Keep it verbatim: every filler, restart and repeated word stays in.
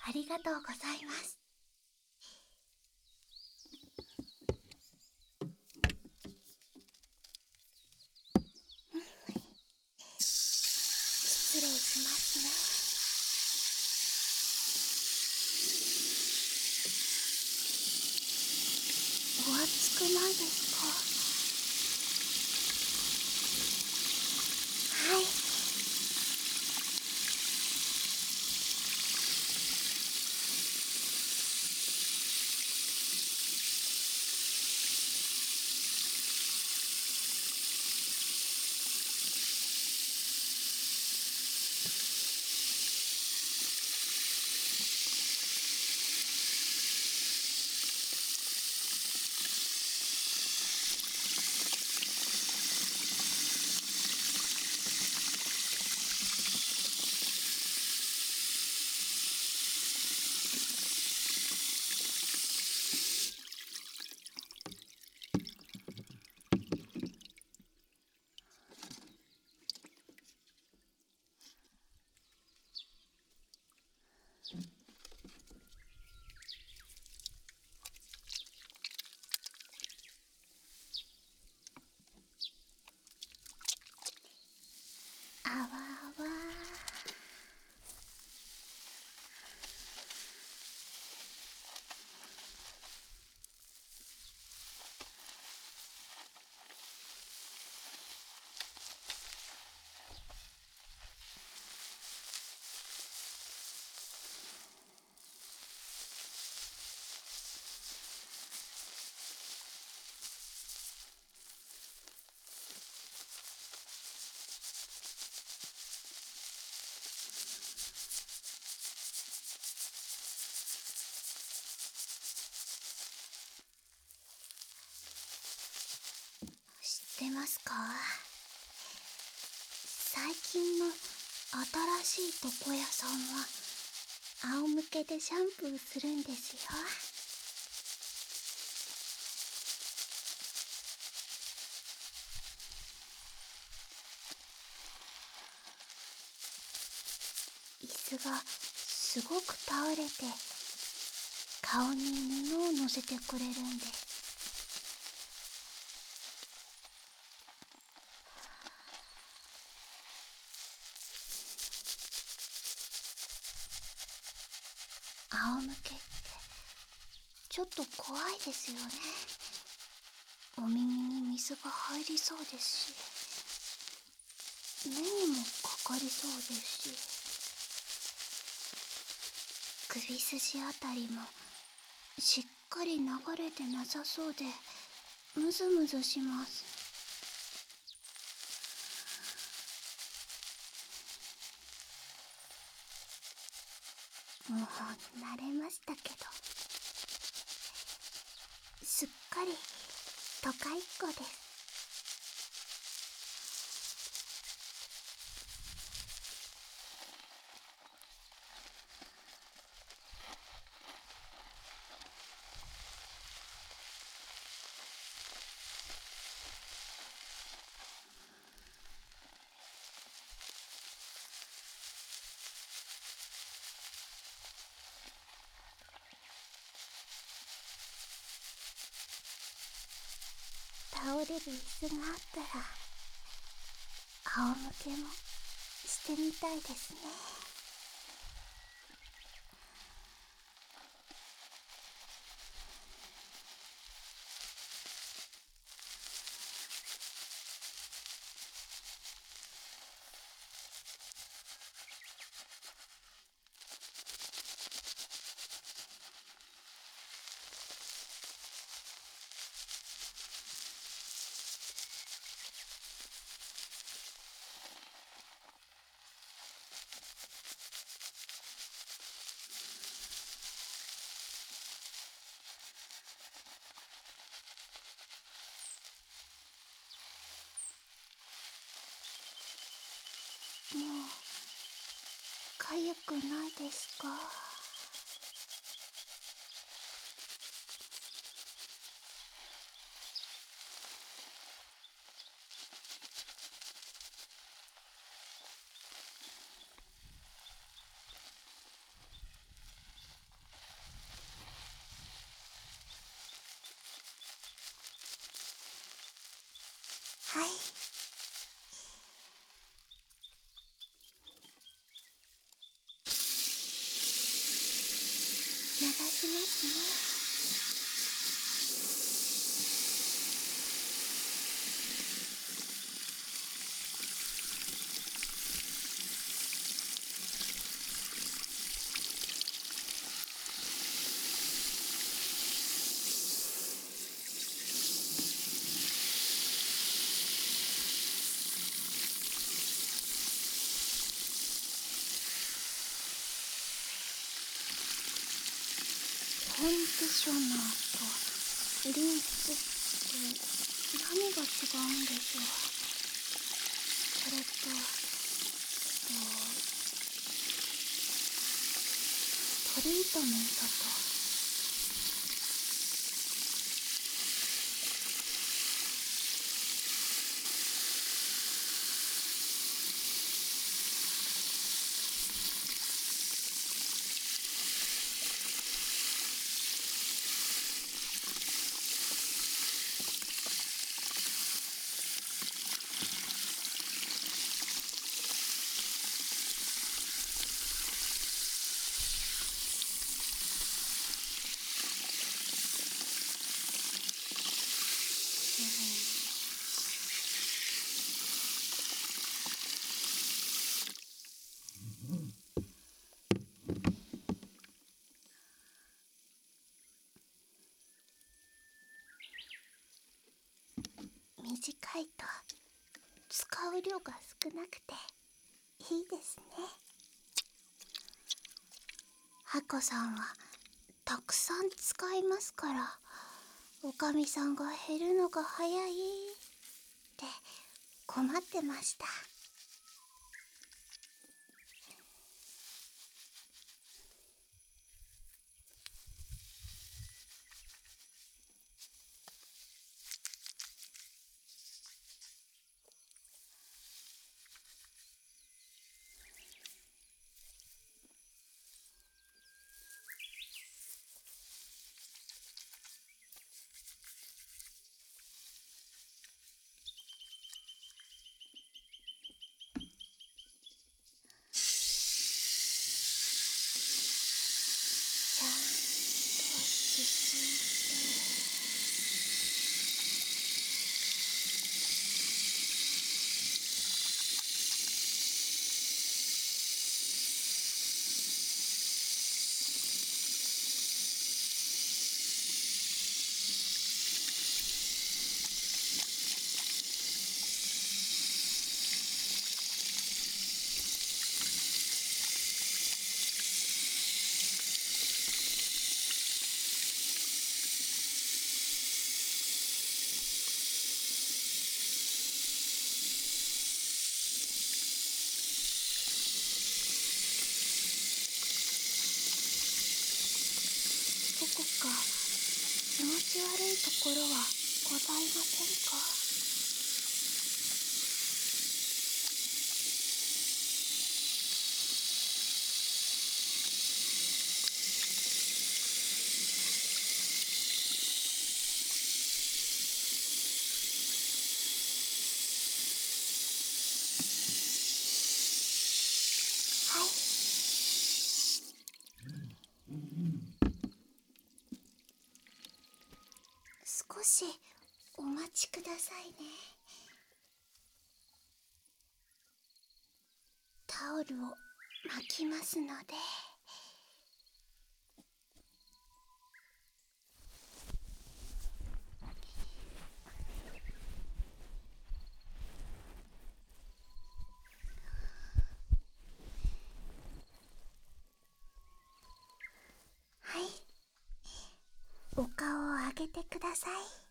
ありがとうございます。失礼しますね。お熱くないですか？はい。あわあわ。知ってますか？最近の新しい床屋さんは仰向けでシャンプーするんですよ。椅子がすごく倒れて顔に布を乗せてくれるんです。仰向けってちょっと怖いですよね。お耳に水が入りそうですし、目にもかかりそうですし、首筋あたりもしっかり流れてなさそうでムズムズします。もう慣れましたけど、すっかり都会っ子です。倒れる椅子があったら仰向けもしてみたいですね。もうかゆくないですか？ 流しますね。コンディショナーとリンスって何が違うんでしょう。それと、とトリートメントと。短いと使う量が少なくていいですね。ハコさんはたくさん使いますから、おかみさんが減るのが早いって困ってました。ちゃんとすすどこか気持ち悪いところはございませんか？はい。少しお待ちくださいね。タオルを巻きますので。はい。お顔を上げてください。